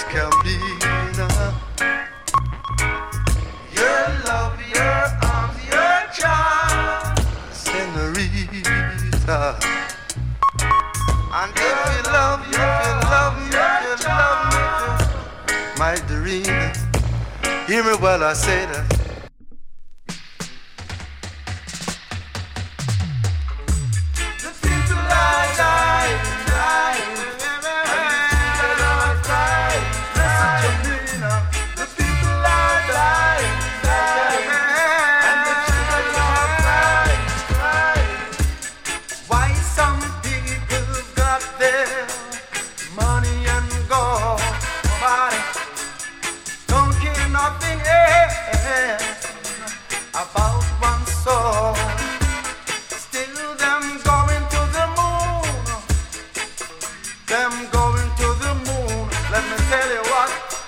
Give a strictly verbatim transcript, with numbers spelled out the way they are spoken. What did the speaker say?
can be. Now. Your love, your arms, your charm, senorita. And if you love me, if you love me, if you love me, my Doreen, hear me while I say that.